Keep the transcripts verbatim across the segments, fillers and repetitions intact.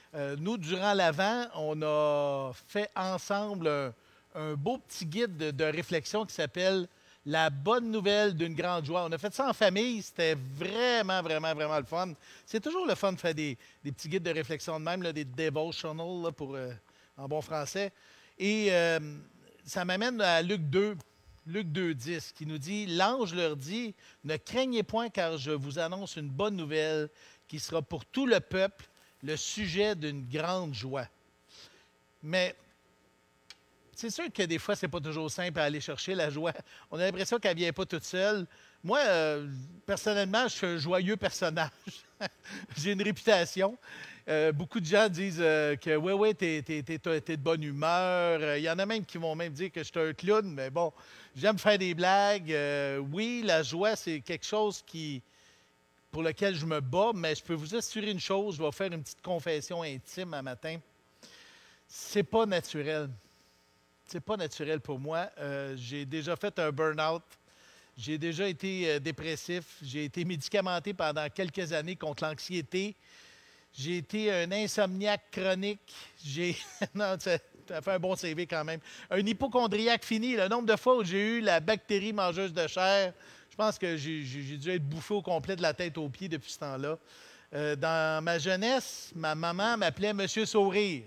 Euh, nous, durant l'Avent, on a fait ensemble un, un beau petit guide de, de réflexion qui s'appelle La bonne nouvelle d'une grande joie. On a fait ça en famille. C'était vraiment, vraiment, vraiment le fun. C'est toujours le fun de faire des, des petits guides de réflexion de même, là, des devotionals là, pour, euh, en bon français. Et euh, ça m'amène à Luc deux. Luc deux, dix, qui nous dit « L'ange leur dit, ne craignez point car je vous annonce une bonne nouvelle qui sera pour tout le peuple le sujet d'une grande joie. » Mais c'est sûr que des fois, ce n'est pas toujours simple à aller chercher la joie. On a l'impression qu'elle ne vient pas toute seule. Moi, euh, personnellement, je suis un joyeux personnage. J'ai une réputation. Euh, beaucoup de gens disent euh, que oui, oui, t'es, t'es, t'es, t'es de bonne humeur. Il euh, y en a même qui vont même dire que je suis un clown, mais bon, j'aime faire des blagues. Euh, oui, la joie, c'est quelque chose qui, pour lequel je me bats, mais je peux vous assurer une chose, je vais faire une petite confession intime un matin. C'est pas naturel. C'est pas naturel pour moi. Euh, j'ai déjà fait un burn-out. J'ai déjà été euh, dépressif. J'ai été médicamenté pendant quelques années contre l'anxiété. J'ai été un insomniaque chronique. J'ai. Non, ça a fait un bon C V quand même. Un hypochondriaque fini. Le nombre de fois où j'ai eu la bactérie mangeuse de chair, je pense que j'ai, j'ai dû être bouffé au complet de la tête aux pieds depuis ce temps-là. Euh, dans ma jeunesse, ma maman m'appelait Monsieur Sourire.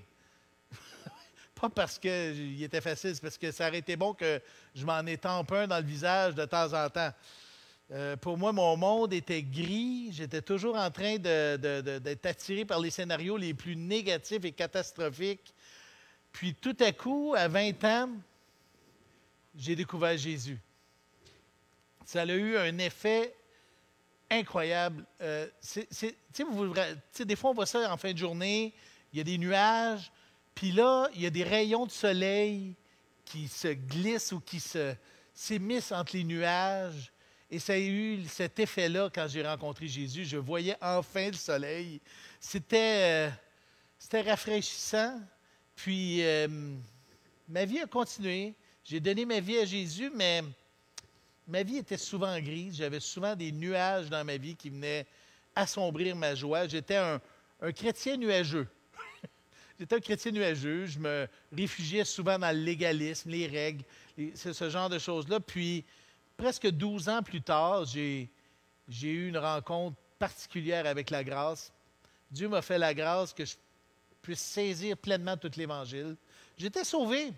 Pas parce qu'il était facile, c'est parce que ça aurait été bon que je m'en étampe un dans le visage de temps en temps. Euh, pour moi, mon monde était gris. J'étais toujours en train de, de, de, d'être attiré par les scénarios les plus négatifs et catastrophiques. Puis tout à coup, à vingt ans, j'ai découvert Jésus. Ça a eu un effet incroyable. Euh, c'est, c'est, vous, des fois, on voit ça en fin de journée, il y a des nuages, puis là, il y a des rayons de soleil qui se glissent ou qui se, s'émissent entre les nuages. Et ça a eu cet effet-là quand j'ai rencontré Jésus. Je voyais enfin le soleil. C'était, euh, c'était rafraîchissant. Puis, euh, ma vie a continué. J'ai donné ma vie à Jésus, mais ma vie était souvent grise. J'avais souvent des nuages dans ma vie qui venaient assombrir ma joie. J'étais un, un chrétien nuageux. J'étais un chrétien nuageux. Je me réfugiais souvent dans le légalisme, les règles, les, ce genre de choses-là. Puis, presque douze ans plus tard, j'ai, j'ai eu une rencontre particulière avec la grâce. Dieu m'a fait la grâce que je puisse saisir pleinement tout l'Évangile. J'étais sauvé.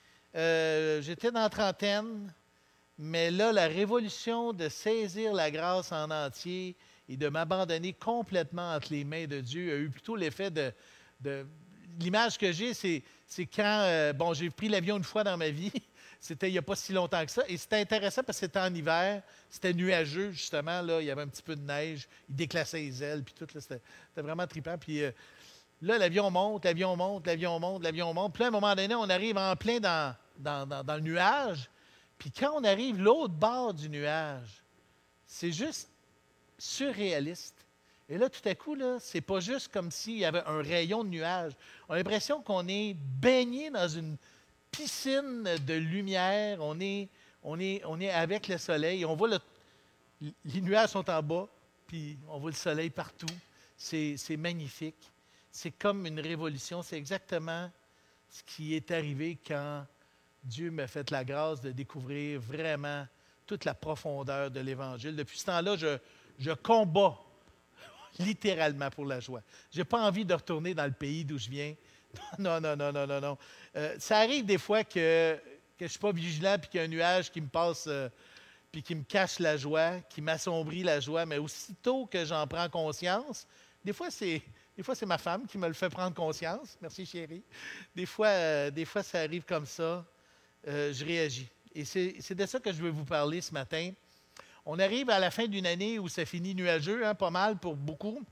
Euh, j'étais dans la trentaine, mais là, la révolution de saisir la grâce en entier et de m'abandonner complètement entre les mains de Dieu a eu plutôt l'effet de... de l'image que j'ai, c'est, c'est quand... Euh, bon, j'ai pris l'avion une fois dans ma vie. C'était il n'y a pas si longtemps que ça. Et c'était intéressant parce que c'était en hiver. C'était nuageux, justement. Là, il y avait un petit peu de neige. Il déclassait les ailes, puis tout. Là, c'était, c'était vraiment trippant. Puis euh, là, l'avion monte, l'avion monte, l'avion monte, l'avion monte. Puis là, à un moment donné, on arrive en plein dans, dans, dans, dans le nuage. Puis quand on arrive l'autre bord du nuage, c'est juste surréaliste. Et là, tout à coup, là, c'est pas juste comme s'il y avait un rayon de nuage. On a l'impression qu'on est baigné dans une piscine de lumière, on est, on est, on est avec le soleil, on voit le, les nuages sont en bas, puis on voit le soleil partout. C'est, c'est magnifique. C'est comme une révolution. C'est exactement ce qui est arrivé quand Dieu m'a fait la grâce de découvrir vraiment toute la profondeur de l'Évangile. Depuis ce temps-là, je, je combats littéralement pour la joie. Je n'ai pas envie de retourner dans le pays d'où je viens. Non, non, non, non, non, non. Euh, ça arrive des fois que, que je ne suis pas vigilant puis qu'il y a un nuage qui me passe euh, puis qui me cache la joie, qui m'assombrit la joie, mais aussitôt que j'en prends conscience, des fois, c'est, des fois, c'est ma femme qui me le fait prendre conscience. Merci, chérie. Des fois, euh, des fois ça arrive comme ça. Euh, je réagis. Et c'est, c'est de ça que je veux vous parler ce matin. On arrive à la fin d'une année où ça finit nuageux, hein, pas mal pour beaucoup.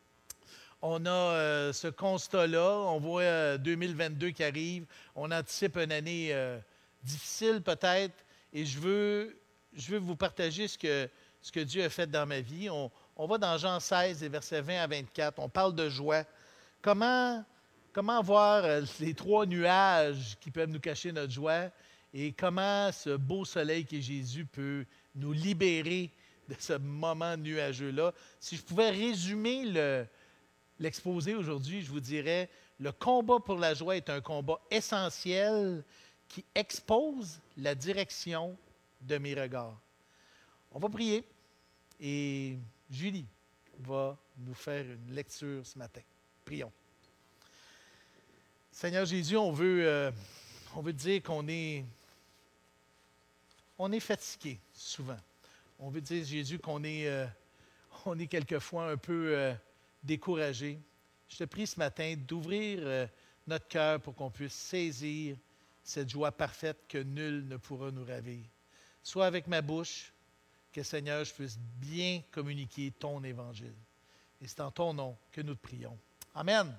On a euh, ce constat-là, on voit euh, deux mille vingt-deux qui arrive, on anticipe une année euh, difficile peut-être, et je veux, je veux vous partager ce que, ce que Dieu a fait dans ma vie. On, on va dans Jean seize, les versets vingt à vingt-quatre, on parle de joie. Comment, comment voir euh, les trois nuages qui peuvent nous cacher notre joie, et comment ce beau soleil qui est Jésus peut nous libérer de ce moment nuageux-là. Si je pouvais résumer le... l'exposer aujourd'hui, je vous dirais, le combat pour la joie est un combat essentiel qui expose la direction de mes regards. On va prier et Julie va nous faire une lecture ce matin. Prions. Seigneur Jésus, on veut, euh, on veut dire qu'on est, on est fatigué souvent. On veut dire, Jésus, qu'on est, euh, on est quelquefois un peu euh, découragé. Je te prie ce matin d'ouvrir euh, notre cœur pour qu'on puisse saisir cette joie parfaite que nul ne pourra nous ravir. Soit avec ma bouche, que Seigneur, je puisse bien communiquer ton évangile. Et c'est en ton nom que nous te prions. Amen.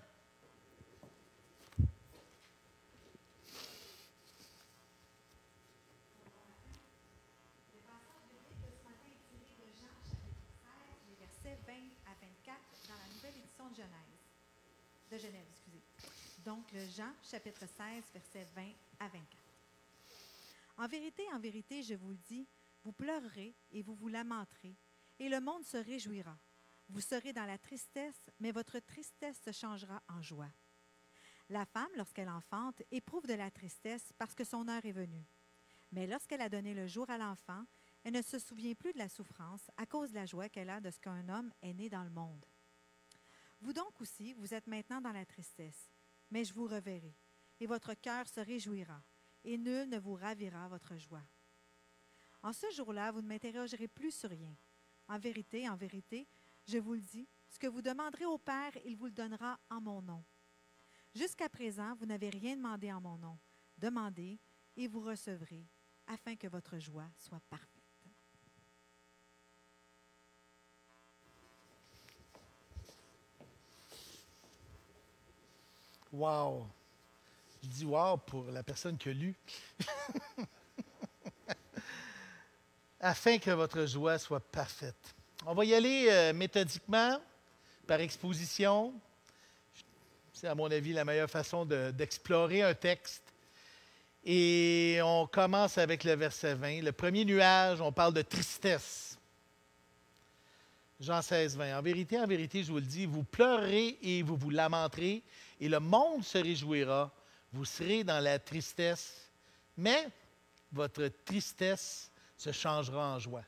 vingt à vingt-quatre dans la nouvelle édition de Genèse. De Genève, excusez. Donc, le Jean, chapitre seize, versets vingt à vingt-quatre. En vérité, en vérité, je vous le dis, vous pleurerez et vous vous lamenterez, et le monde se réjouira. Vous serez dans la tristesse, mais votre tristesse se changera en joie. La femme, lorsqu'elle enfante, éprouve de la tristesse parce que son heure est venue. Mais lorsqu'elle a donné le jour à l'enfant, elle ne se souvient plus de la souffrance à cause de la joie qu'elle a de ce qu'un homme est né dans le monde. Vous donc aussi, vous êtes maintenant dans la tristesse, mais je vous reverrai, et votre cœur se réjouira, et nul ne vous ravira votre joie. En ce jour-là, vous ne m'interrogerez plus sur rien. En vérité, en vérité, je vous le dis, ce que vous demanderez au Père, il vous le donnera en mon nom. Jusqu'à présent, vous n'avez rien demandé en mon nom. Demandez, et vous recevrez, afin que votre joie soit parfaite. Wow! Je dis wow pour la personne qui a lu. Afin que votre joie soit parfaite. On va y aller euh, méthodiquement, par exposition. C'est à mon avis la meilleure façon de, d'explorer un texte. Et on commence avec le verset vingt. Le premier nuage, on parle de tristesse. Jean seize, vingt. En vérité, en vérité, je vous le dis, vous pleurerez et vous vous lamenterez, et le monde se réjouira. Vous serez dans la tristesse, mais votre tristesse se changera en joie.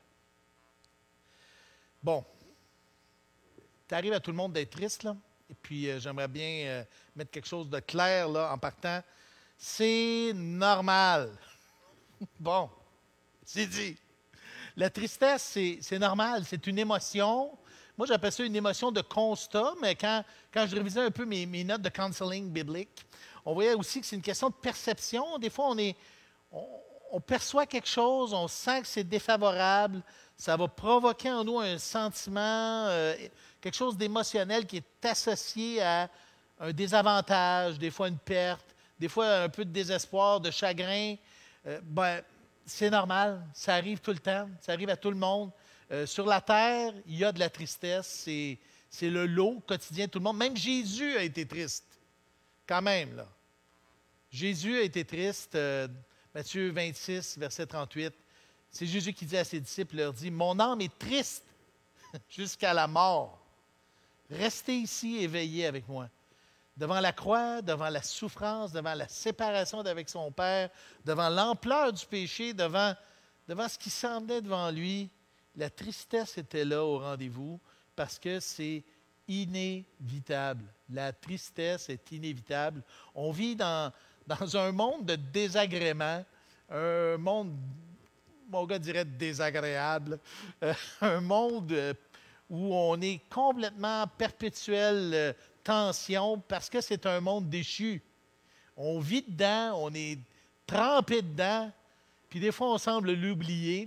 Bon, ça arrive à tout le monde d'être triste, là. Et puis, euh, j'aimerais bien euh, mettre quelque chose de clair, là, en partant. C'est normal. Bon, c'est dit. La tristesse, c'est, c'est normal, c'est une émotion. Moi, j'appelle ça une émotion de constat, mais quand, quand je révisais un peu mes, mes notes de counseling biblique, on voyait aussi que c'est une question de perception. Des fois, on, est, on, on perçoit quelque chose, on sent que c'est défavorable, ça va provoquer en nous un sentiment, euh, quelque chose d'émotionnel qui est associé à un désavantage, des fois une perte, des fois un peu de désespoir, de chagrin. Euh, ben, c'est normal, ça arrive tout le temps, ça arrive à tout le monde. Euh, sur la terre, il y a de la tristesse, c'est, c'est le lot quotidien de tout le monde. Même Jésus a été triste, quand même, là. Jésus a été triste, euh, Matthieu vingt-six, verset trente-huit. C'est Jésus qui dit à ses disciples, il leur dit, « Mon âme est triste jusqu'à la mort. Restez ici et veillez avec moi. » Devant la croix, devant la souffrance, devant la séparation d'avec son Père, devant l'ampleur du péché, devant, devant ce qui s'en venait devant lui, la tristesse était là au rendez-vous parce que c'est inévitable. La tristesse est inévitable. On vit dans, dans un monde de désagréments, un monde, mon gars dirait désagréable, euh, un monde où on est complètement perpétuel euh, tension parce que c'est un monde déchu. On vit dedans, on est trempé dedans, puis des fois on semble l'oublier.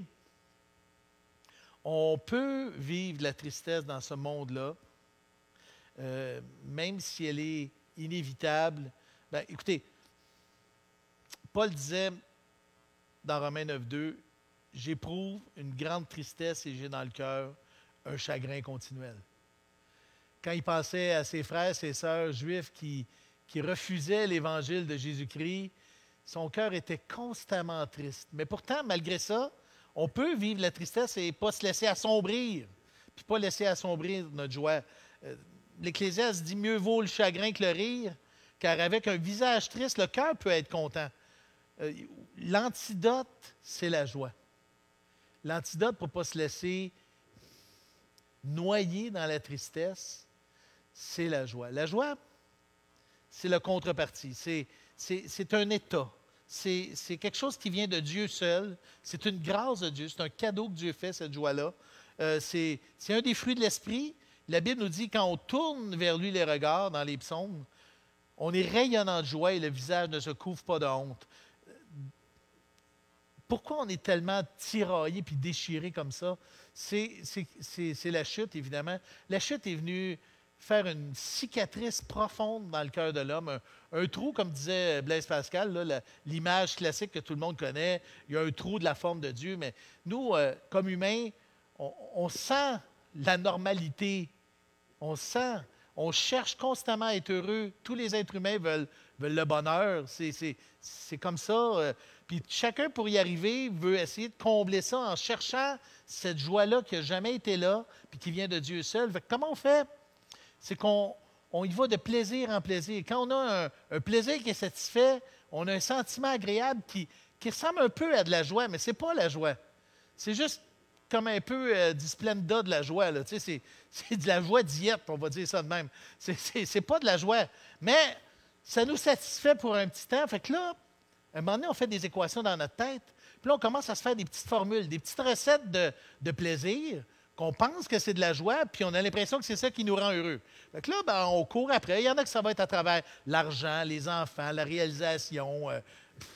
On peut vivre de la tristesse dans ce monde-là, euh, même si elle est inévitable. Ben, écoutez, Paul disait dans Romains neuf, deux, « J'éprouve une grande tristesse et j'ai dans le cœur un chagrin continuel. » Quand il pensait à ses frères, ses sœurs juifs qui, qui refusaient l'Évangile de Jésus-Christ, son cœur était constamment triste. Mais pourtant, malgré ça, on peut vivre la tristesse et pas se laisser assombrir, puis pas laisser assombrir notre joie. Euh, l'Ecclésiaste dit « Mieux vaut le chagrin que le rire », car avec un visage triste, le cœur peut être content. Euh, l'antidote, c'est la joie. L'antidote pour ne pas se laisser noyer dans la tristesse, c'est la joie. La joie, c'est le contrepartie. C'est, c'est, c'est un état. C'est, c'est quelque chose qui vient de Dieu seul. C'est une grâce de Dieu. C'est un cadeau que Dieu fait, cette joie-là. Euh, c'est, c'est un des fruits de l'esprit. La Bible nous dit, quand on tourne vers lui les regards dans les psaumes, on est rayonnant de joie et le visage ne se couvre pas de honte. Pourquoi on est tellement tiraillé puis déchiré comme ça? C'est, c'est, c'est, c'est la chute, évidemment. La chute est venue faire une cicatrice profonde dans le cœur de l'homme. Un, un trou, comme disait Blaise Pascal, là, la, l'image classique que tout le monde connaît, il y a un trou de la forme de Dieu, mais nous, euh, comme humains, on, on sent la normalité. On sent, on cherche constamment à être heureux. Tous les êtres humains veulent, veulent le bonheur. C'est, c'est, c'est comme ça. Euh, Puis chacun, pour y arriver, veut essayer de combler ça en cherchant cette joie-là qui n'a jamais été là, puis qui vient de Dieu seul. Fait que comment on fait? C'est qu'on on y va de plaisir en plaisir. Quand on a un, un plaisir qui est satisfait, on a un sentiment agréable qui, qui ressemble un peu à de la joie, mais ce n'est pas la joie. C'est juste comme un peu euh, du Splenda de la joie. Là. Tu sais, c'est, c'est de la joie diète, on va dire ça de même. C'est, c'est, c'est pas de la joie. Mais ça nous satisfait pour un petit temps. Fait que là, à un moment donné, on fait des équations dans notre tête. Puis là, on commence à se faire des petites formules, des petites recettes de, de plaisir qu'on pense que c'est de la joie, puis on a l'impression que c'est ça qui nous rend heureux. Fait que là, ben, on court après. Il y en a que ça va être à travers l'argent, les enfants, la réalisation. Euh,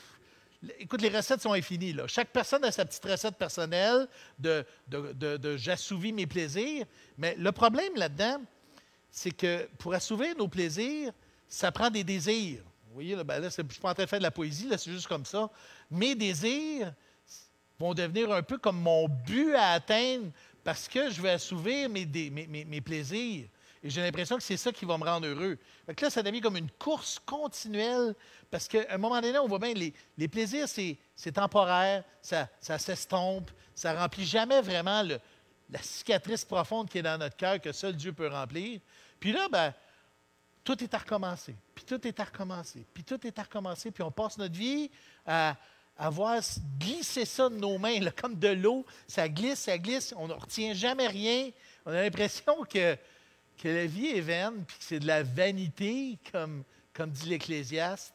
pff, écoute, les recettes sont infinies. Là. Chaque personne a sa petite recette personnelle de, de, de, de j'assouvis mes plaisirs. Mais le problème là-dedans, c'est que pour assouvir nos plaisirs, ça prend des désirs. Vous voyez, là, ben là, je ne suis pas en train de faire de la poésie, là, c'est juste comme ça. Mes désirs vont devenir un peu comme mon but à atteindre parce que je vais assouvir mes, mes, mes, mes plaisirs. Et j'ai l'impression que c'est ça qui va me rendre heureux. Fait que là, ça devient comme une course continuelle parce qu'à un moment donné, on voit bien les, les plaisirs, c'est, c'est temporaire, ça, ça s'estompe, ça ne remplit jamais vraiment le, la cicatrice profonde qui est dans notre cœur que seul Dieu peut remplir. Puis là, ben, tout est à recommencer, puis tout est à recommencer, puis tout est à recommencer, puis on passe notre vie à, à voir glisser ça de nos mains, là, comme de l'eau, ça glisse, ça glisse, on ne retient jamais rien. On a l'impression que, que la vie est vaine, puis que c'est de la vanité, comme, comme dit l'Ecclésiaste.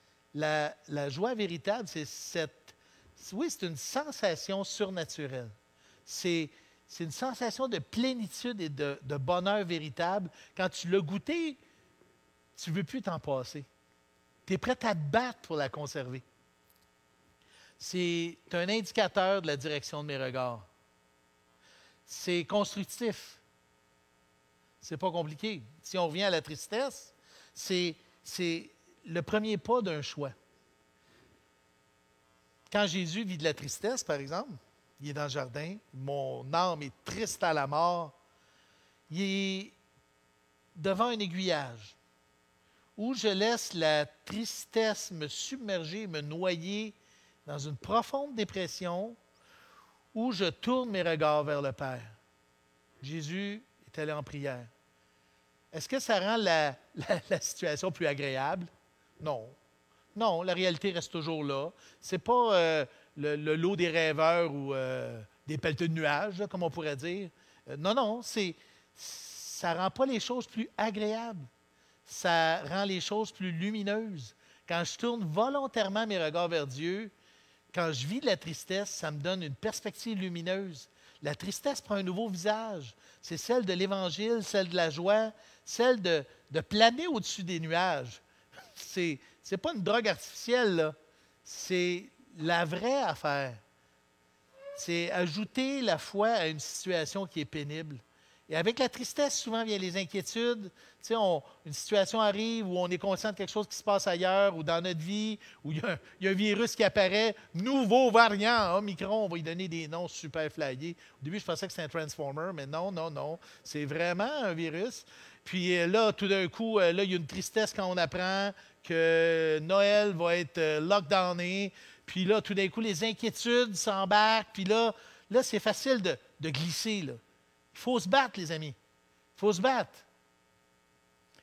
La, la joie véritable, c'est cette... Oui, c'est une sensation surnaturelle. C'est, c'est une sensation de plénitude et de, de bonheur véritable. Quand tu l'as goûté, tu ne veux plus t'en passer. Tu es prêt à te battre pour la conserver. C'est un indicateur de la direction de mes regards. C'est constructif. C'est pas compliqué. Si on revient à la tristesse, c'est, c'est le premier pas d'un choix. Quand Jésus vit de la tristesse, par exemple, il est dans le jardin, mon âme est triste à la mort, il est devant un aiguillage où je laisse la tristesse me submerger, me noyer dans une profonde dépression, où je tourne mes regards vers le Père. Jésus est allé en prière. Est-ce que ça rend la, la, la situation plus agréable? Non. Non, la réalité reste toujours là. Ce n'est pas euh, le, le lot des rêveurs ou euh, des pelleteux de nuages, là, comme on pourrait dire. Euh, non, non, c'est, ça ne rend pas les choses plus agréables. Ça rend les choses plus lumineuses. Quand je tourne volontairement mes regards vers Dieu, quand je vis de la tristesse, ça me donne une perspective lumineuse. La tristesse prend un nouveau visage. C'est celle de l'Évangile, celle de la joie, celle de, de planer au-dessus des nuages. C'est, c'est pas une drogue artificielle, là. C'est la vraie affaire. C'est ajouter la foi à une situation qui est pénible. Et avec la tristesse, souvent, vient les inquiétudes. Tu sais, on, une situation arrive où on est conscient de quelque chose qui se passe ailleurs ou dans notre vie, où il y a un, il y a un virus qui apparaît, nouveau variant, Omicron, on va lui donner des noms super flyés. Au début, je pensais que c'était un Transformer, mais non, non, non. C'est vraiment un virus. Puis là, tout d'un coup, là, il y a une tristesse quand on apprend que Noël va être lockdowné. Puis là, tout d'un coup, les inquiétudes s'embarquent. Puis là, là c'est facile de, de glisser, là. Il faut se battre, les amis. Il faut se battre.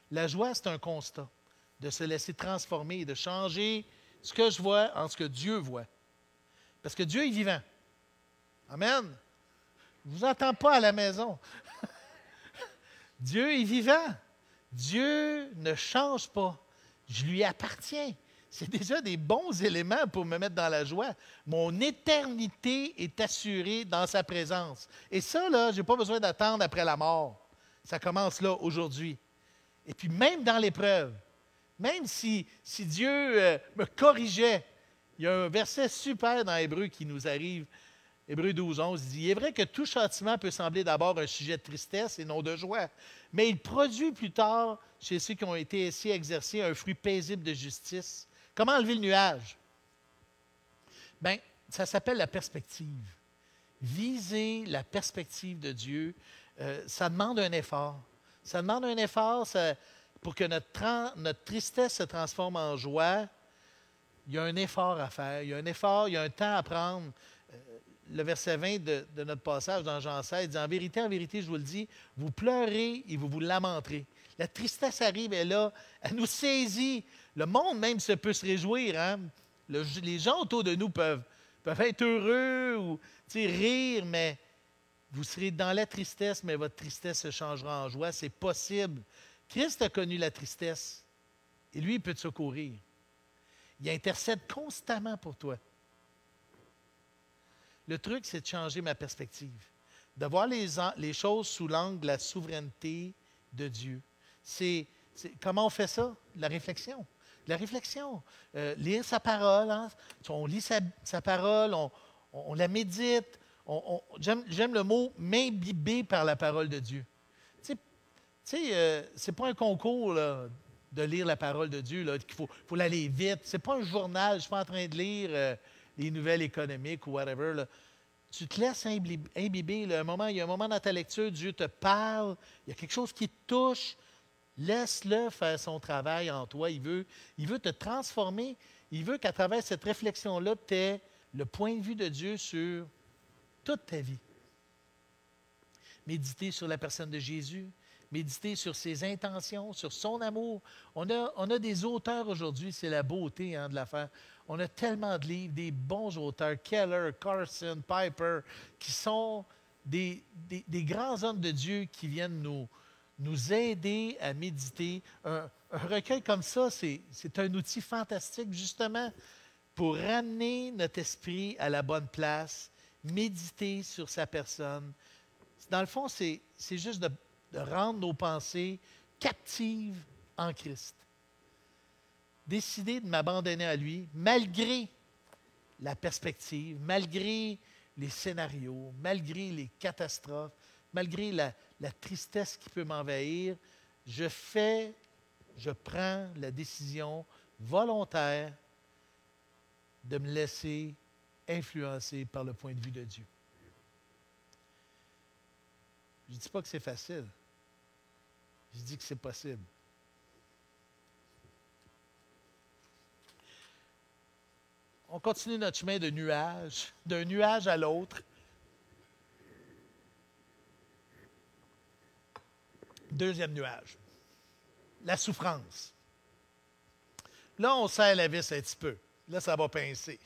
La joie, c'est un constat, de se laisser transformer et de changer ce que je vois en ce que Dieu voit. Parce que Dieu est vivant. Amen. Je ne vous entends pas à la maison. Dieu est vivant. Dieu ne change pas. Je lui appartiens. C'est déjà des bons éléments pour me mettre dans la joie. Mon éternité est assurée dans sa présence. Et ça, là, je n'ai pas besoin d'attendre après la mort. Ça commence là, aujourd'hui. Et puis même dans l'épreuve, même si, si Dieu euh, me corrigeait, il y a un verset super dans Hébreu qui nous arrive, Hébreu douze, onze, il dit « Il est vrai que tout châtiment peut sembler d'abord un sujet de tristesse et non de joie, mais il produit plus tard, chez ceux qui ont été ainsi exercés, un fruit paisible de justice. » Comment enlever le nuage? Bien, ça s'appelle la perspective. Viser la perspective de Dieu, euh, ça demande un effort. Ça demande un effort ça, pour que notre, notre tristesse se transforme en joie. Il y a un effort à faire, il y a un effort, il y a un temps à prendre. Euh, le verset vingt de, de notre passage dans Jean seize dit « En vérité, en vérité, je vous le dis, vous pleurez et vous vous lamenterez. » La tristesse arrive, elle est là, elle nous saisit. Le monde même se peut se réjouir. Hein? Le, les gens autour de nous peuvent, peuvent être heureux ou rire, mais vous serez dans la tristesse, mais votre tristesse se changera en joie. C'est possible. Christ a connu la tristesse et lui, il peut te secourir. Il intercède constamment pour toi. Le truc, c'est de changer ma perspective, de voir les, les choses sous l'angle de la souveraineté de Dieu. C'est, c'est, comment on fait ça? La réflexion. La réflexion. Euh, lire sa parole. Hein? On lit sa, sa parole, on, on, on la médite. On, on, j'aime, j'aime le mot « m'imbiber par la parole de Dieu ». Tu sais, euh, ce n'est pas un concours là, de lire la parole de Dieu, là, qu'il faut, faut l'aller vite. Ce n'est pas un journal, je ne suis pas en train de lire euh, les nouvelles économiques ou whatever. Là. Tu te laisses imbiber. Là, un moment, il y a un moment dans ta lecture, Dieu te parle, il y a quelque chose qui te touche. Laisse-le faire son travail en toi. Il veut, il veut te transformer. Il veut qu'à travers cette réflexion-là, tu aies le point de vue de Dieu sur toute ta vie. Méditer sur la personne de Jésus, méditer sur ses intentions, sur son amour. On a, on a des auteurs aujourd'hui, c'est la beauté hein, de l'affaire. On a tellement de livres, des bons auteurs, Keller, Carson, Piper, qui sont des, des, des grands hommes de Dieu qui viennent nous, nous aider à méditer. Un, un recueil comme ça, c'est, c'est un outil fantastique, justement, pour ramener notre esprit à la bonne place, méditer sur sa personne. Dans le fond, c'est, c'est juste de, de rendre nos pensées captives en Christ. Décider de m'abandonner à lui, malgré la perspective, malgré les scénarios, malgré les catastrophes, malgré la, la tristesse qui peut m'envahir, je fais, je prends la décision volontaire de me laisser influencer par le point de vue de Dieu. Je ne dis pas que c'est facile. Je dis que c'est possible. On continue notre chemin de nuage, d'un nuage à l'autre. Deuxième nuage, la souffrance. Là, on serre la vis un petit peu. Là, ça va pincer.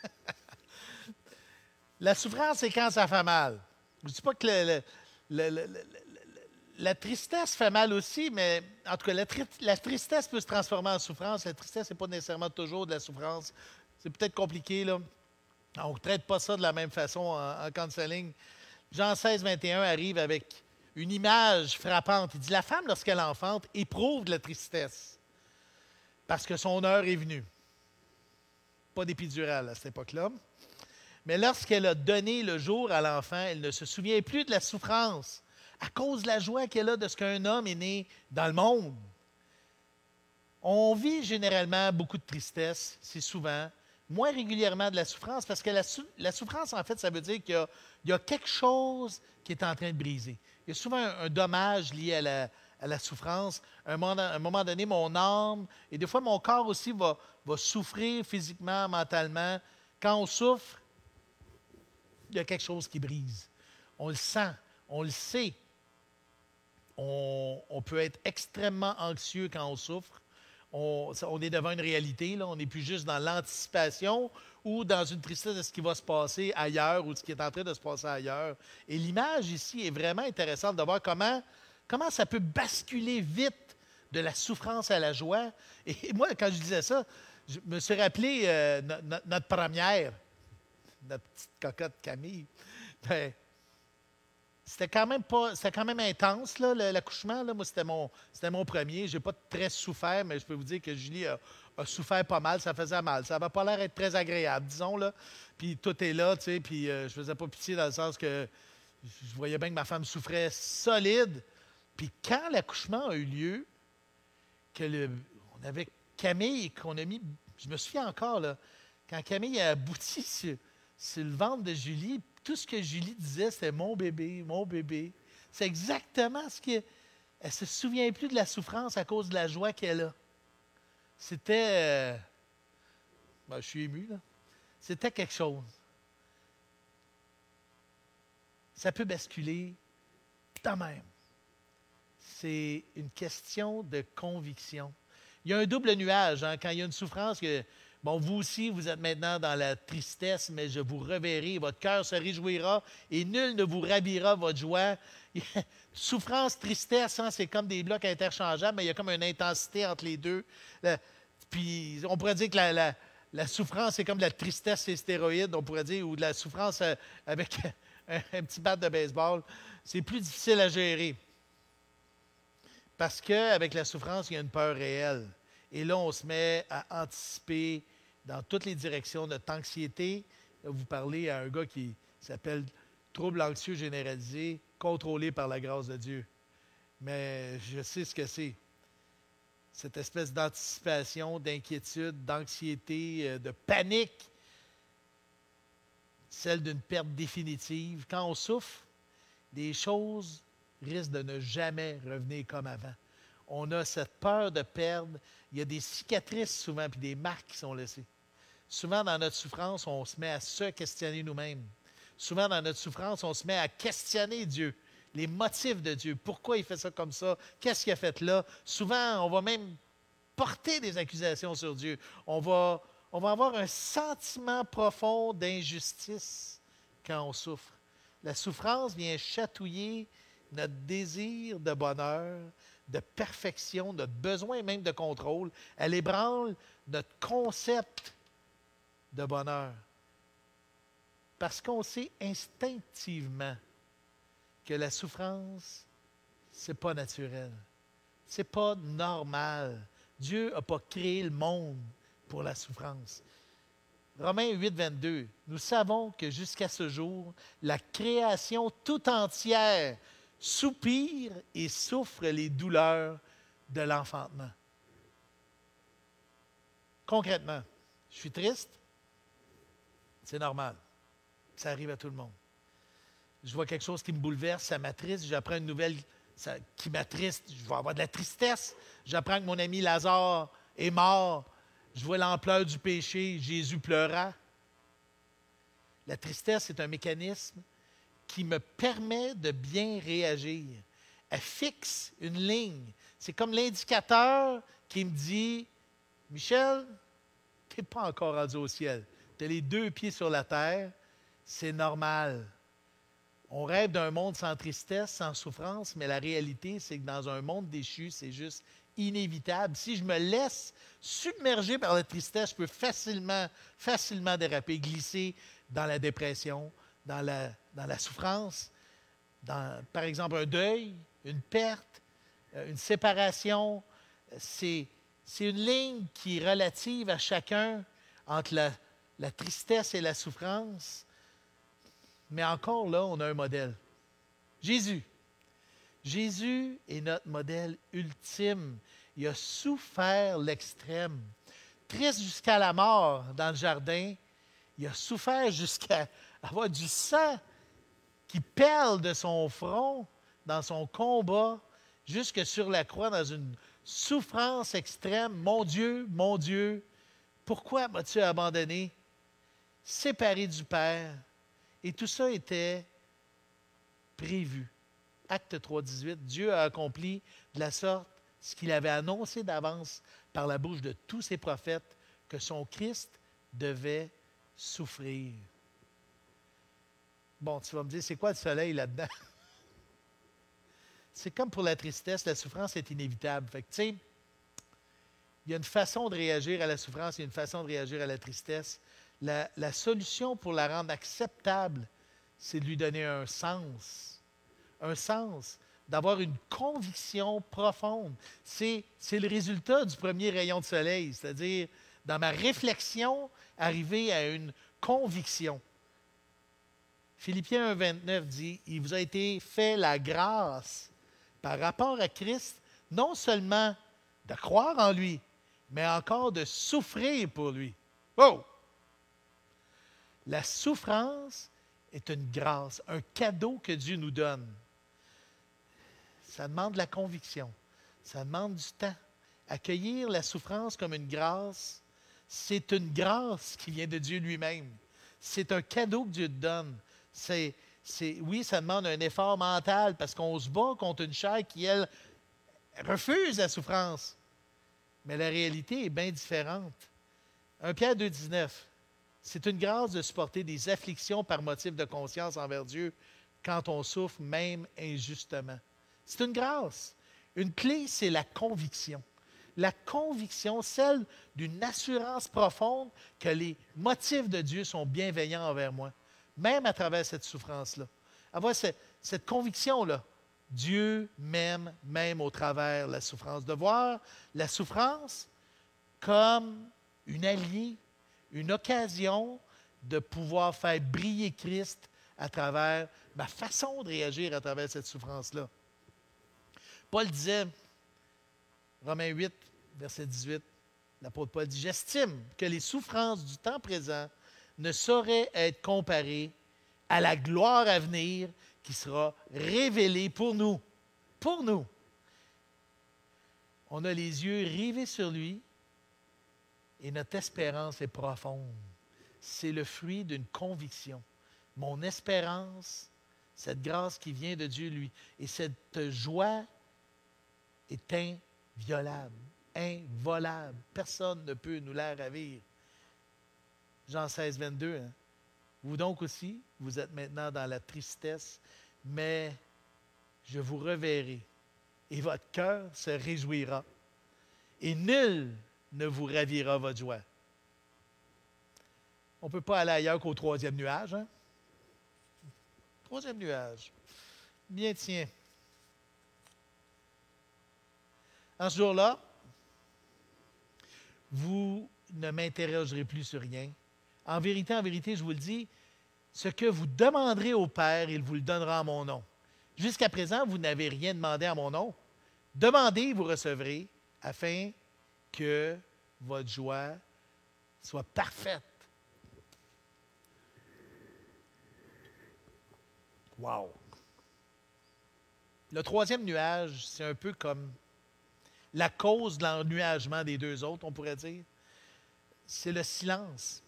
La souffrance, c'est quand ça fait mal. Je ne dis pas que le, le, le, le, la tristesse fait mal aussi, mais en tout cas, la, tri- la tristesse peut se transformer en souffrance. La tristesse n'est pas nécessairement toujours de la souffrance. C'est peut-être compliqué, là. On ne traite pas ça de la même façon en, en counseling. Jean seize, vingt et un arrive avec une image frappante. Il dit « La femme, lorsqu'elle enfante, éprouve de la tristesse parce que son heure est venue. » Pas d'épidurale à cette époque-là. Mais lorsqu'elle a donné le jour à l'enfant, elle ne se souvient plus de la souffrance à cause de la joie qu'elle a de ce qu'un homme est né dans le monde. On vit généralement beaucoup de tristesse, c'est souvent, moins régulièrement de la souffrance, parce que la, sou- la souffrance, en fait, ça veut dire qu'il y a, il y a quelque chose qui est en train de briser. Il y a souvent un, un dommage lié à la, à la souffrance. À un moment, à un moment donné, mon âme, et des fois mon corps aussi va, va souffrir physiquement, mentalement. Quand on souffre, il y a quelque chose qui brise. On le sent, on le sait. on, on peut être extrêmement anxieux quand on souffre. On, on est devant une réalité, là. On n'est plus juste dans l'anticipation ou dans une tristesse de ce qui va se passer ailleurs ou de ce qui est en train de se passer ailleurs. Et l'image ici est vraiment intéressante de voir comment, comment ça peut basculer vite de la souffrance à la joie. Et moi, quand je disais ça, je me suis rappelé euh, no, no, notre première, notre petite cocotte Camille. Ben, C'était quand même pas, c'était quand même intense, là, l'accouchement. Là. Moi, c'était mon, c'était mon premier. Je n'ai pas très souffert, mais je peux vous dire que Julie a, a souffert pas mal. Ça faisait mal. Ça n'avait pas l'air d'être très agréable, disons. Là. Puis tout est là, tu sais. Puis euh, je faisais pas pitié dans le sens que je voyais bien que ma femme souffrait solide. Puis quand l'accouchement a eu lieu, que le, on avait Camille, qu'on a mis, je me souviens encore, là, quand Camille a abouti sur, sur le ventre de Julie, tout ce que Julie disait, c'était « mon bébé, mon bébé ». C'est exactement ce qu'elle... Elle ne se souvient plus de la souffrance à cause de la joie qu'elle a. C'était... Euh, ben, je suis ému, là. C'était quelque chose. Ça peut basculer de même. C'est une question de conviction. Il y a un double nuage, hein, quand il y a une souffrance que... Bon, vous aussi, vous êtes maintenant dans la tristesse, mais je vous reverrai, votre cœur se réjouira et nul ne vous ravira votre joie. Souffrance, tristesse, hein, c'est comme des blocs interchangeables, mais il y a comme une intensité entre les deux. Le, puis, on pourrait dire que la, la, la souffrance, c'est comme la tristesse, c'est stéroïde, on pourrait dire, ou de la souffrance euh, avec un, un petit bat de baseball. C'est plus difficile à gérer. Parce qu'avec la souffrance, il y a une peur réelle. Et là, on se met à anticiper dans toutes les directions notre anxiété. Là, vous parlez à un gars qui s'appelle trouble anxieux généralisé, contrôlé par la grâce de Dieu. Mais je sais ce que c'est. Cette espèce d'anticipation, d'inquiétude, d'anxiété, de panique, celle d'une perte définitive. Quand on souffre, les choses risquent de ne jamais revenir comme avant. On a cette peur de perdre. Il y a des cicatrices souvent, puis des marques qui sont laissées. Souvent, dans notre souffrance, on se met à se questionner nous-mêmes. Souvent, dans notre souffrance, on se met à questionner Dieu, les motifs de Dieu. Pourquoi il fait ça comme ça? Qu'est-ce qu'il a fait là? Souvent, on va même porter des accusations sur Dieu. On va, on va avoir un sentiment profond d'injustice quand on souffre. La souffrance vient chatouiller notre désir de bonheur, de perfection, notre besoin même de contrôle. Elle ébranle notre concept de bonheur. Parce qu'on sait instinctivement que la souffrance, ce n'est pas naturel. Ce n'est pas normal. Dieu n'a pas créé le monde pour la souffrance. Romains huit, vingt-deux, nous savons que jusqu'à ce jour, la création tout entière soupire et souffre les douleurs de l'enfantement. Concrètement, je suis triste, c'est normal. Ça arrive à tout le monde. Je vois quelque chose qui me bouleverse, ça m'attriste, j'apprends une nouvelle ça, qui m'attriste, je vais avoir de la tristesse. J'apprends que mon ami Lazare est mort, je vois l'ampleur du péché, Jésus pleura. La tristesse est un mécanisme qui me permet de bien réagir. Elle fixe une ligne. C'est comme l'indicateur qui me dit « Michel, tu n'es pas encore rendu au ciel. Tu as les deux pieds sur la terre. C'est normal. » On rêve d'un monde sans tristesse, sans souffrance, mais la réalité, c'est que dans un monde déchu, c'est juste inévitable. Si je me laisse submerger par la tristesse, je peux facilement, facilement déraper, glisser dans la dépression, dans la, dans la souffrance, dans, par exemple, un deuil, une perte, une séparation. C'est, c'est une ligne qui est relative à chacun entre la, la tristesse et la souffrance. Mais encore là, on a un modèle. Jésus. Jésus est notre modèle ultime. Il a souffert l'extrême. Triste jusqu'à la mort dans le jardin, il a souffert jusqu'à avoir du sang qui perle de son front dans son combat, jusque sur la croix, dans une souffrance extrême. Mon Dieu, mon Dieu, pourquoi m'as-tu abandonné? Séparé du Père. Et tout ça était prévu, Acte trois, dix-huit, Dieu a accompli de la sorte ce qu'il avait annoncé d'avance par la bouche de tous ses prophètes, que son Christ devait souffrir. Bon, tu vas me dire, c'est quoi le soleil là-dedans? C'est comme pour la tristesse, la souffrance est inévitable. Fait que, tu sais, il y a une façon de réagir à la souffrance, il y a une façon de réagir à la tristesse. La, la solution pour la rendre acceptable, c'est de lui donner un sens. Un sens, d'avoir une conviction profonde. C'est, c'est le résultat du premier rayon de soleil, c'est-à-dire, dans ma réflexion, arriver à une conviction. Philippiens un, vingt-neuf dit, « Il vous a été fait la grâce par rapport à Christ, non seulement de croire en lui, mais encore de souffrir pour lui. » Oh! La souffrance est une grâce, un cadeau que Dieu nous donne. Ça demande de la conviction, ça demande du temps. Accueillir la souffrance comme une grâce, c'est une grâce qui vient de Dieu lui-même. C'est un cadeau que Dieu te donne. C'est, c'est, oui, ça demande un effort mental parce qu'on se bat contre une chair qui, elle, refuse la souffrance. Mais la réalité est bien différente. premier Pierre deux, dix-neuf. C'est une grâce de supporter des afflictions par motif de conscience envers Dieu quand on souffre même injustement. C'est une grâce. Une clé, c'est la conviction. La conviction, celle d'une assurance profonde que les motifs de Dieu sont bienveillants envers moi, même à travers cette souffrance-là. Avoir cette, cette conviction-là, Dieu m'aime même au travers de la souffrance. De voir la souffrance comme une alliée, une occasion de pouvoir faire briller Christ à travers ma façon de réagir à travers cette souffrance-là. Paul disait, Romains huit, verset dix-huit, l'apôtre Paul dit, « J'estime que les souffrances du temps présent ne sauraient être comparées à la gloire à venir qui sera révélée pour nous. » Pour nous. On a les yeux rivés sur lui et notre espérance est profonde. C'est le fruit d'une conviction. Mon espérance, cette grâce qui vient de Dieu, lui, et cette joie est inviolable, involable. Personne ne peut nous la ravir. Jean seize, vingt-deux. Hein? Vous donc aussi, vous êtes maintenant dans la tristesse, mais je vous reverrai, et votre cœur se réjouira, et nul ne vous ravira votre joie. On ne peut pas aller ailleurs qu'au troisième nuage. Hein? Troisième nuage. Bien, tiens. En ce jour-là, vous ne m'interrogerez plus sur rien. En vérité, en vérité, je vous le dis, ce que vous demanderez au Père, il vous le donnera en mon nom. Jusqu'à présent, vous n'avez rien demandé en mon nom. Demandez, vous recevrez, afin que votre joie soit parfaite. Wow! Le troisième nuage, c'est un peu comme la cause de l'ennuagement des deux autres, on pourrait dire. C'est le silence.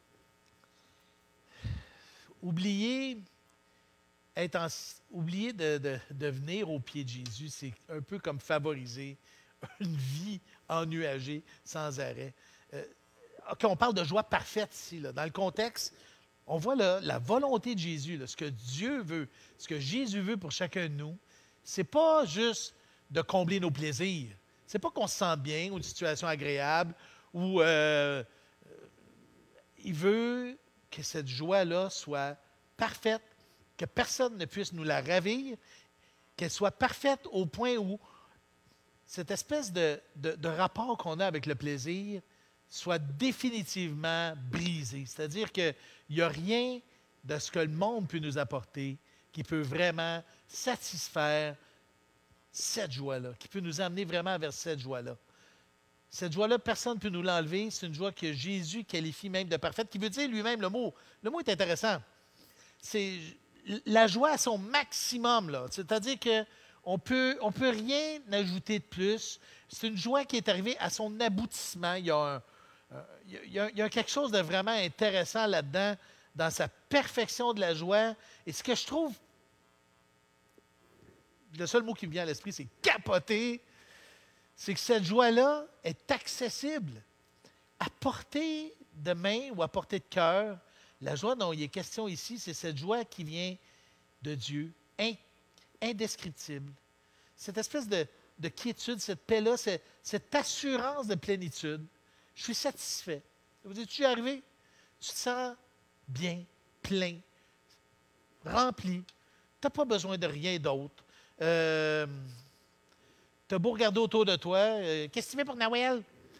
Oubliez, être en, oublier de, de, de venir au pied de Jésus, c'est un peu comme favoriser une vie ennuagée sans arrêt. Euh, okay, on parle de joie parfaite ici. Là. Dans le contexte, on voit là, la volonté de Jésus, là, ce que Dieu veut, ce que Jésus veut pour chacun de nous. Ce n'est pas juste de combler nos plaisirs. Ce n'est pas qu'on se sente bien ou une situation agréable ou euh, il veut que cette joie-là soit parfaite, que personne ne puisse nous la ravir, qu'elle soit parfaite au point où cette espèce de, de, de rapport qu'on a avec le plaisir soit définitivement brisé. C'est-à-dire qu'il n'y a rien de ce que le monde peut nous apporter qui peut vraiment satisfaire cette joie-là, qui peut nous amener vraiment vers cette joie-là. Cette joie-là, personne ne peut nous l'enlever. C'est une joie que Jésus qualifie même de parfaite, qui veut dire lui-même le mot. Le mot est intéressant. C'est la joie à son maximum, là. C'est-à-dire qu'on peut, on peut rien ajouter de plus. C'est une joie qui est arrivée à son aboutissement. Il y a, un, euh, il y a, il y a quelque chose de vraiment intéressant là-dedans, dans sa perfection de la joie. Et ce que je trouve le seul mot qui me vient à l'esprit, c'est capoter, c'est que cette joie-là est accessible. À portée de main ou à portée de cœur, la joie dont il est question ici, c'est cette joie qui vient de Dieu, indescriptible. Cette espèce de, de quiétude, cette paix-là, cette, cette assurance de plénitude. Je suis satisfait. Vous dites, tu es arrivé? Tu te sens bien, plein, rempli. Tu n'as pas besoin de rien d'autre. Euh, tu as beau regarder autour de toi. Euh, Qu'est-ce que tu fais pour Noël?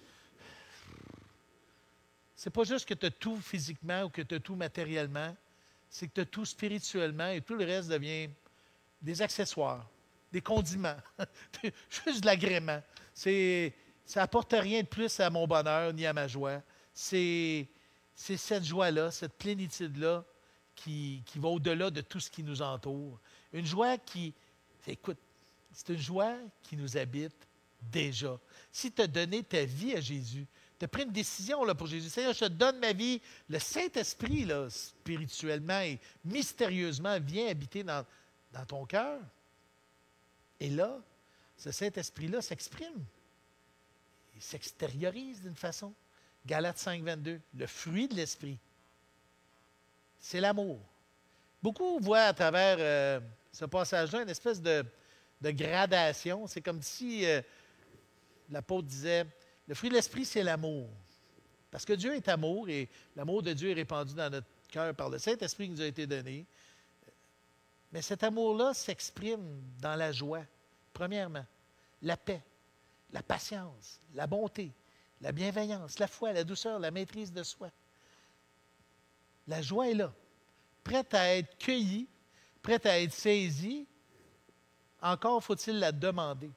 C'est pas juste que tu as tout physiquement ou que tu as tout matériellement. C'est que tu as tout spirituellement et tout le reste devient des accessoires, des condiments, juste de l'agrément. C'est, ça n'apporte rien de plus à mon bonheur ni à ma joie. C'est, c'est cette joie-là, cette plénitude-là qui, qui va au-delà de tout ce qui nous entoure. Une joie qui, écoute, c'est une joie qui nous habite déjà. Si tu as donné ta vie à Jésus, tu as pris une décision là, pour Jésus. Seigneur, je te donne ma vie. Le Saint-Esprit, là, spirituellement et mystérieusement, vient habiter dans, dans ton cœur. Et là, ce Saint-Esprit-là s'exprime. Il s'extériorise d'une façon. Galates cinq, vingt-deux, le fruit de l'Esprit, c'est l'amour. Beaucoup voient à travers euh, ce passage-là une espèce de, de gradation. C'est comme si euh, l'apôtre disait, le fruit de l'Esprit, c'est l'amour. Parce que Dieu est amour et l'amour de Dieu est répandu dans notre cœur par le Saint-Esprit qui nous a été donné. Mais cet amour-là s'exprime dans la joie, premièrement, la paix, la patience, la bonté, la bienveillance, la foi, la douceur, la maîtrise de soi. La joie est là, prête à être cueillie, prête à être saisie. Encore faut-il la demander.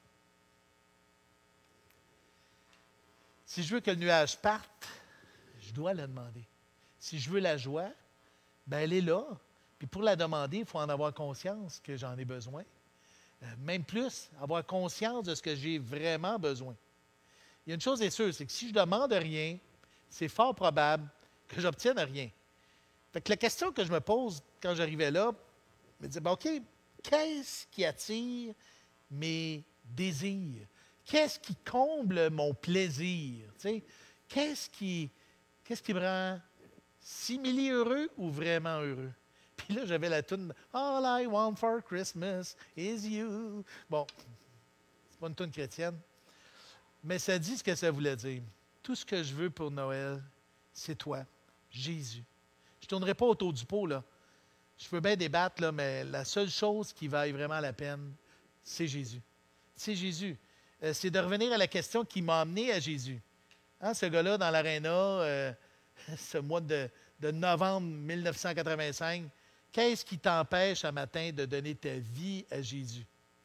Si je veux que le nuage parte, je dois la demander. Si je veux la joie, bien elle est là. Puis pour la demander, il faut en avoir conscience que j'en ai besoin. Euh, même plus, avoir conscience de ce que j'ai vraiment besoin. Il y a une chose est sûre, c'est que si je ne demande rien, c'est fort probable que j'obtienne rien. Fait que la question que je me pose quand j'arrivais là, je me disais, ben OK, qu'est-ce qui attire mes désirs? Qu'est-ce qui comble mon plaisir? Tu sais, qu'est-ce qui, qu'est-ce qui me rend simili-heureux ou vraiment heureux? Puis là, j'avais la toune « All I want for Christmas is you ». Bon, c'est pas une toune chrétienne, mais ça dit ce que ça voulait dire. Tout ce que je veux pour Noël, c'est toi, Jésus. Je ne tournerai pas autour du pot, là. Je peux bien débattre, là, mais la seule chose qui vaille vraiment la peine, c'est Jésus. C'est Jésus. Euh, c'est de revenir à la question qui m'a amené à Jésus. Hein, ce gars-là, dans l'aréna, euh, ce mois de, de novembre mille neuf cent quatre-vingt-cinq, qu'est-ce qui t'empêche un matin de donner ta vie à Jésus?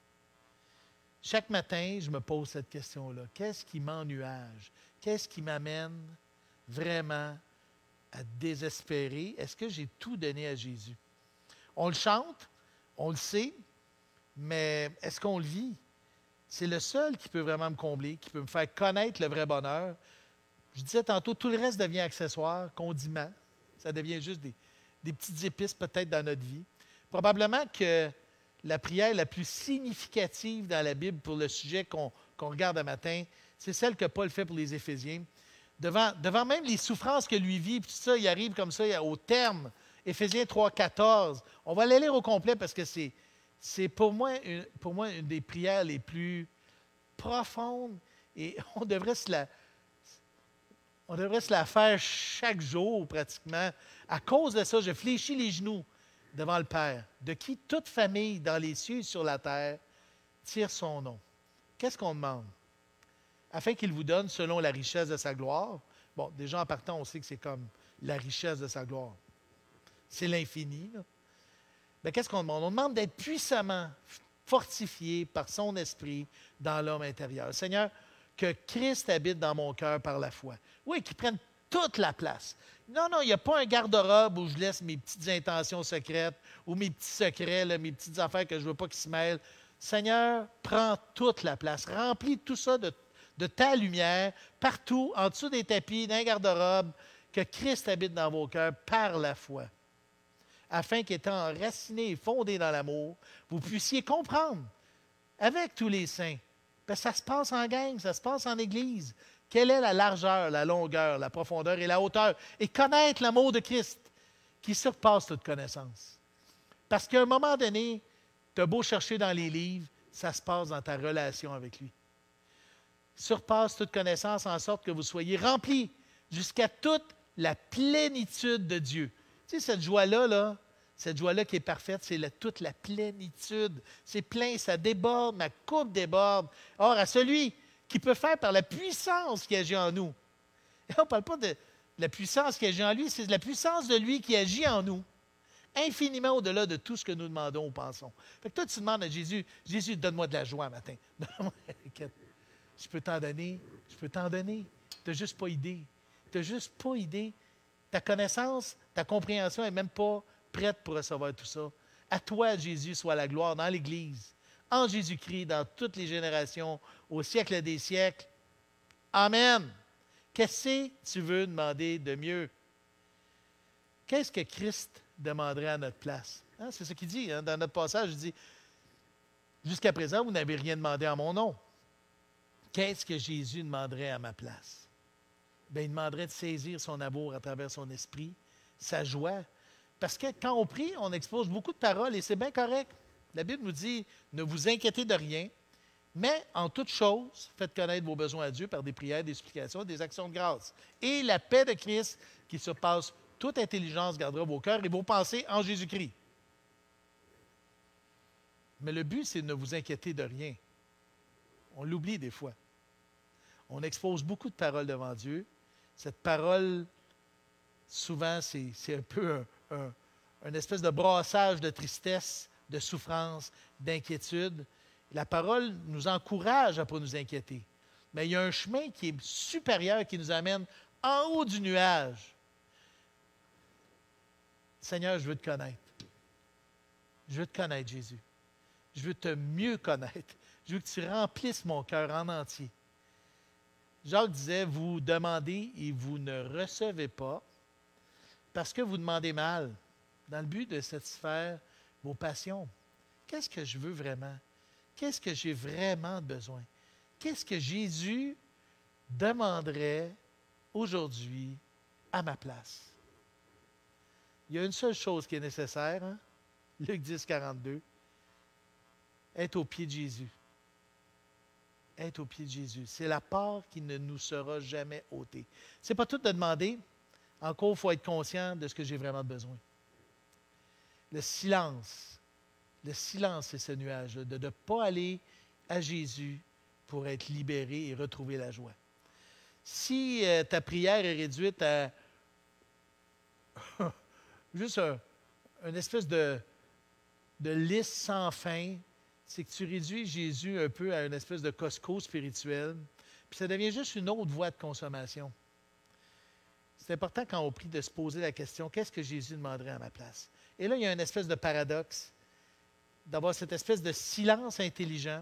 Chaque matin, je me pose cette question-là. Qu'est-ce qui m'ennuage? Qu'est-ce qui m'amène vraiment à désespérer? Est-ce que j'ai tout donné à Jésus? On le chante, on le sait, mais est-ce qu'on le vit? C'est le seul qui peut vraiment me combler, qui peut me faire connaître le vrai bonheur. Je disais tantôt, tout le reste devient accessoire, condiment. Ça devient juste des, des petites épices peut-être dans notre vie. Probablement que la prière la plus significative dans la Bible pour le sujet qu'on, qu'on regarde un matin, c'est celle que Paul fait pour les Éphésiens. Devant, devant même les souffrances que lui vit, puis tout ça, il arrive comme ça au terme. Éphésiens trois, quatorze. On va les lire au complet parce que c'est, c'est pour moi, une, pour moi une des prières les plus profondes et on devrait se la, on devrait se la faire chaque jour pratiquement. À cause de ça, je fléchis les genoux devant le Père, de qui toute famille dans les cieux et sur la terre tire son nom. Qu'est-ce qu'on demande? Afin qu'il vous donne selon la richesse de sa gloire. Bon, déjà en partant, on sait que c'est comme la richesse de sa gloire. C'est l'infini. Mais qu'est-ce qu'on demande? On demande d'être puissamment fortifié par son esprit dans l'homme intérieur. Seigneur, que Christ habite dans mon cœur par la foi. Oui, qu'il prenne toute la place. Non, non, il n'y a pas un garde-robe où je laisse mes petites intentions secrètes ou mes petits secrets, là, mes petites affaires que je ne veux pas qu'ils se mêlent. Seigneur, prends toute la place. Remplis tout ça de, de ta lumière, partout, en dessous des tapis, dans un garde-robe, que Christ habite dans vos cœurs par la foi, afin qu'étant enraciné et fondé dans l'amour, vous puissiez comprendre avec tous les saints. Parce que ça se passe en gang, ça se passe en Église. Quelle est la largeur, la longueur, la profondeur et la hauteur? Et connaître l'amour de Christ qui surpasse toute connaissance. Parce qu'à un moment donné, tu as beau chercher dans les livres, ça se passe dans ta relation avec lui. Surpasse toute connaissance en sorte que vous soyez remplis jusqu'à toute la plénitude de Dieu. Tu sais, cette joie-là, là, cette joie-là qui est parfaite, c'est la, toute la plénitude. C'est plein, ça déborde, ma coupe déborde. Or, à celui qui peut faire par la puissance qui agit en nous. Et on ne parle pas de la puissance qui agit en lui, c'est de la puissance de lui qui agit en nous, infiniment au-delà de tout ce que nous demandons ou pensons. Fait que toi, tu demandes à Jésus, Jésus, donne-moi de la joie matin. Je peux t'en donner, je peux t'en donner. Tu n'as juste pas idée. Tu n'as juste pas idée. Ta connaissance, ta compréhension n'est même pas prête pour recevoir tout ça. À toi, Jésus, soit la gloire dans l'Église, en Jésus-Christ, dans toutes les générations, au siècle des siècles. Amen. Qu'est-ce que tu veux demander de mieux? Qu'est-ce que Christ demanderait à notre place? Hein, c'est ce qu'il dit hein, dans notre passage. Il dit, jusqu'à présent, vous n'avez rien demandé en mon nom. Qu'est-ce que Jésus demanderait à ma place? Bien, il demanderait de saisir son amour à travers son esprit, sa joie. Parce que quand on prie, on expose beaucoup de paroles et c'est bien correct. La Bible nous dit, ne vous inquiétez de rien, mais en toute chose, faites connaître vos besoins à Dieu par des prières, des supplications, des actions de grâce. Et la paix de Christ, qui surpasse toute intelligence, gardera vos cœurs et vos pensées en Jésus-Christ. Mais le but, c'est de ne vous inquiéter de rien. On l'oublie des fois. On expose beaucoup de paroles devant Dieu. Cette parole, souvent, c'est, c'est un peu un, un, une espèce de brassage de tristesse, de souffrance, d'inquiétude. La parole nous encourage à ne pas nous inquiéter. Mais il y a un chemin qui est supérieur, qui nous amène en haut du nuage. Seigneur, je veux te connaître. Je veux te connaître, Jésus. Je veux te mieux connaître. Je veux que tu remplisses mon cœur en entier. Jacques disait, vous demandez et vous ne recevez pas parce que vous demandez mal, dans le but de satisfaire vos passions. Qu'est-ce que je veux vraiment? Qu'est-ce que j'ai vraiment besoin? Qu'est-ce que Jésus demanderait aujourd'hui à ma place? Il y a une seule chose qui est nécessaire, hein? Luc dix, quarante-deux. Être au pied de Jésus. Être au pied de Jésus. C'est la part qui ne nous sera jamais ôtée. Ce n'est pas tout de demander. Encore, il faut être conscient de ce que j'ai vraiment besoin. Le silence. Le silence, c'est ce nuage, de ne pas aller à Jésus pour être libéré et retrouver la joie. Si euh, ta prière est réduite à juste un, une espèce de, de liste sans fin, c'est que tu réduis Jésus un peu à une espèce de Costco spirituel, puis ça devient juste une autre voie de consommation. C'est important quand on prie de se poser la question, qu'est-ce que Jésus demanderait à ma place? Et là, il y a une espèce de paradoxe, d'avoir cette espèce de silence intelligent.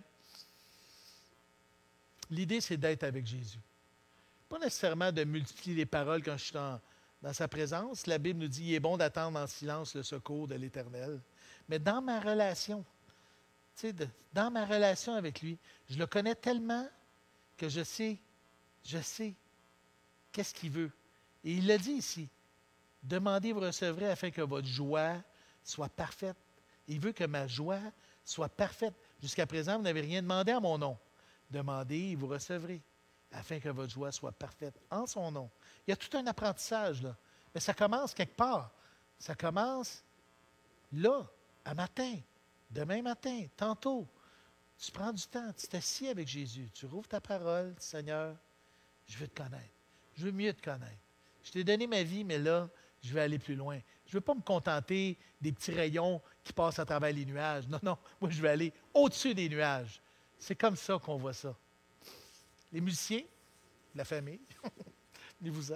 L'idée, c'est d'être avec Jésus. Pas nécessairement de multiplier les paroles quand je suis dans, dans sa présence. La Bible nous dit, il est bon d'attendre en silence le secours de l'Éternel. Mais dans ma relation, tu sais, de, dans ma relation avec lui, je le connais tellement que je sais, je sais qu'est-ce qu'il veut. Et il l'a dit ici, demandez, vous recevrez afin que votre joie soit parfaite. Il veut que ma joie soit parfaite. Jusqu'à présent, vous n'avez rien demandé en mon nom. Demandez et vous recevrez, afin que votre joie soit parfaite en son nom. Il y a tout un apprentissage, là. Mais ça commence quelque part. Ça commence là, à matin, demain matin, tantôt. Tu prends du temps, tu t'assieds avec Jésus, tu rouvres ta parole, Seigneur, je veux te connaître. Je veux mieux te connaître. Je t'ai donné ma vie, mais là, je vais aller plus loin. Je ne veux pas me contenter des petits rayons qui passent à travers les nuages. Non, non, moi, je vais aller au-dessus des nuages. C'est comme ça qu'on voit ça. Les musiciens, la famille, venez-vous-en.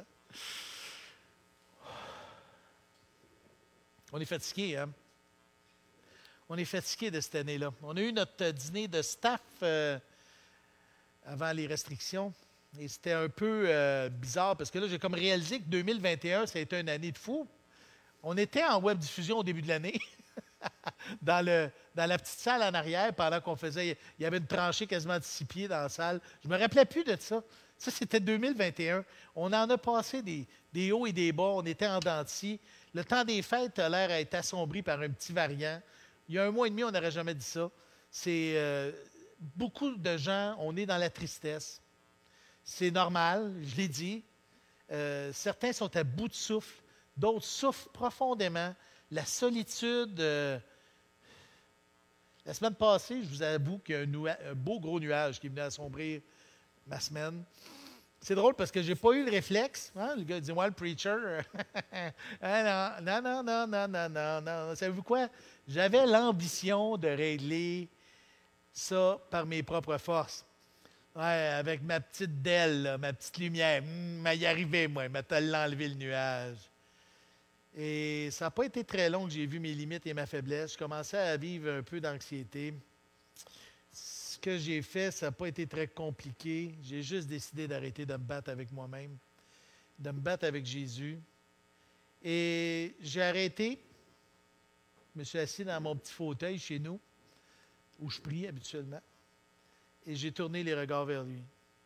On est fatigué, hein? On est fatigué de cette année-là. On a eu notre dîner de staff euh, avant les restrictions. Et c'était un peu euh, bizarre parce que là, j'ai comme réalisé que deux mille vingt et un, ça a été une année de fou. On était en web diffusion au début de l'année. dans, le, dans la petite salle en arrière pendant qu'on faisait. Il y avait une tranchée quasiment de six pieds dans la salle. Je ne me rappelais plus de ça. Ça, c'était deux mille vingt et un. On en a passé des, des hauts et des bas. On était en dents de scie. Le temps des fêtes a l'air à être assombri par un petit variant. Il y a un mois et demi, on n'aurait jamais dit ça. C'est euh, beaucoup de gens, on est dans la tristesse. C'est normal, je l'ai dit. Euh, certains sont à bout de souffle, d'autres souffrent profondément. La solitude. Euh, la semaine passée, je vous avoue qu'il y a un, nua- un beau gros nuage qui venait assombrir ma semaine. C'est drôle parce que je n'ai pas eu le réflexe. Hein? Le gars dit, moi, le preacher. ah non, non, non, non, non, non, non. Savez-vous quoi? J'avais l'ambition de régler ça par mes propres forces. Ouais, avec ma petite Dell, là, ma petite lumière. Hum, mais y arriver, moi. Mais t'as l'enlever le nuage. Et ça n'a pas été très long que j'ai vu mes limites et ma faiblesse. Je commençais à vivre un peu d'anxiété. Ce que j'ai fait, ça n'a pas été très compliqué. J'ai juste décidé d'arrêter de me battre avec moi-même, de me battre avec Jésus. Et j'ai arrêté. Je me suis assis dans mon petit fauteuil chez nous, où je prie habituellement, et j'ai tourné les regards vers lui.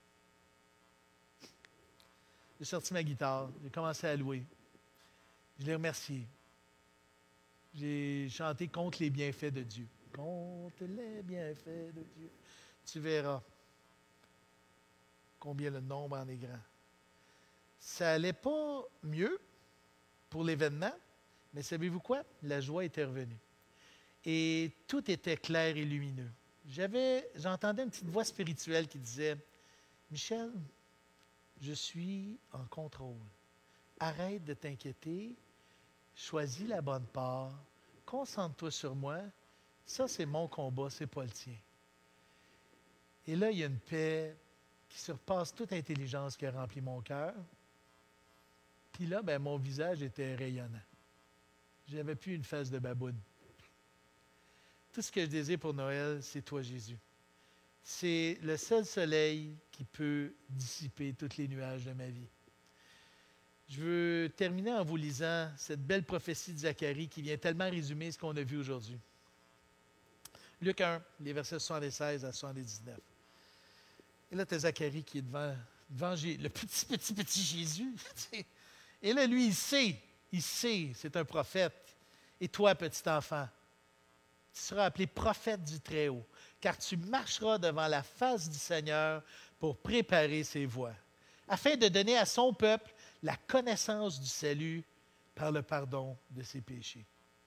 J'ai sorti ma guitare, j'ai commencé à louer. Je l'ai remercié. J'ai chanté contre les bienfaits de Dieu. Contre les bienfaits de Dieu. Tu verras combien le nombre en est grand. Ça n'allait pas mieux pour l'événement, mais savez-vous quoi? La joie était revenue. Et tout était clair et lumineux. J'avais, j'entendais une petite voix spirituelle qui disait, « Michel, je suis en contrôle. Arrête de t'inquiéter. Choisis la bonne part. Concentre-toi sur moi. Ça, c'est mon combat, c'est pas le tien. » Et là, il y a une paix qui surpasse toute intelligence qui a rempli mon cœur. Puis là, ben, mon visage était rayonnant. Je n'avais plus une face de baboune. Tout ce que je désire pour Noël, c'est toi, Jésus. C'est le seul soleil qui peut dissiper tous les nuages de ma vie. Je veux terminer en vous lisant cette belle prophétie de Zacharie qui vient tellement résumer ce qu'on a vu aujourd'hui. Luc un, les versets soixante-seize à soixante-dix-neuf. Et là, tu as Zacharie qui est devant, devant le petit, petit, petit Jésus. Et là, lui, il sait, il sait, c'est un prophète. Et toi, petit enfant, tu seras appelé prophète du Très-Haut, car tu marcheras devant la face du Seigneur pour préparer ses voies, afin de donner à son peuple la connaissance du salut par le pardon de ses péchés.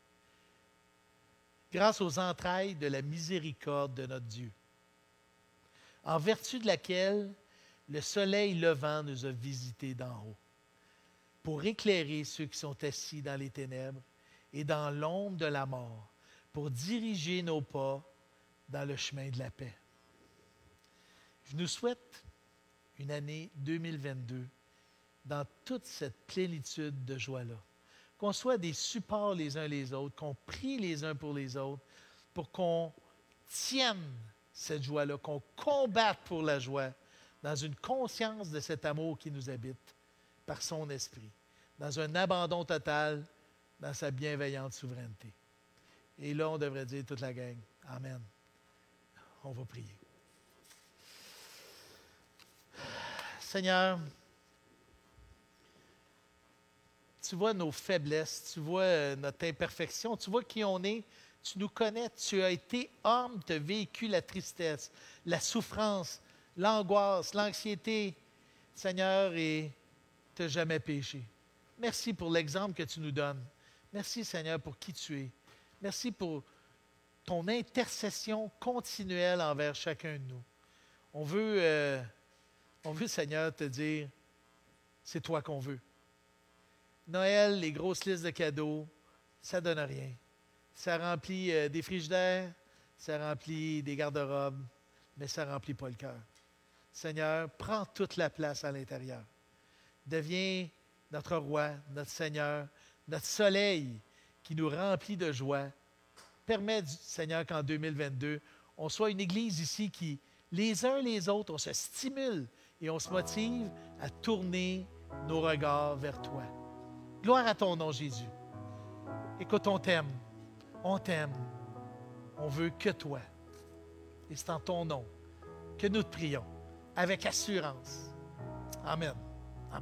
Grâce aux entrailles de la miséricorde de notre Dieu, en vertu de laquelle le soleil levant nous a visités d'en haut, pour éclairer ceux qui sont assis dans les ténèbres et dans l'ombre de la mort, pour diriger nos pas dans le chemin de la paix. Je nous souhaite une année deux mille vingt-deux dans toute cette plénitude de joie-là. Qu'on soit des supports les uns les autres, qu'on prie les uns pour les autres, pour qu'on tienne cette joie-là, qu'on combatte pour la joie, dans une conscience de cet amour qui nous habite par son esprit, dans un abandon total, dans sa bienveillante souveraineté. Et là, on devrait dire toute la gang, Amen. On va prier. Seigneur, tu vois nos faiblesses, tu vois notre imperfection, tu vois qui on est, tu nous connais, tu as été homme, tu as vécu la tristesse, la souffrance, l'angoisse, l'anxiété, Seigneur, et tu n'as jamais péché. Merci pour l'exemple que tu nous donnes. Merci, Seigneur, pour qui tu es. Merci pour ton intercession continuelle envers chacun de nous. On veut, euh, on veut, Seigneur, te dire, c'est toi qu'on veut. Noël, les grosses listes de cadeaux, ça ne donne rien. Ça remplit euh, des frigidaires, ça remplit des garde-robes, mais ça ne remplit pas le cœur. Seigneur, prends toute la place à l'intérieur. Deviens notre roi, notre Seigneur, notre soleil qui nous remplit de joie. Permets, Seigneur, qu'en deux mille vingt-deux, on soit une Église ici qui, les uns les autres, on se stimule et on se motive à tourner nos regards vers toi. Gloire à ton nom, Jésus. Écoute, on t'aime. On t'aime. On veut que toi. Et c'est en ton nom que nous te prions, avec assurance. Amen.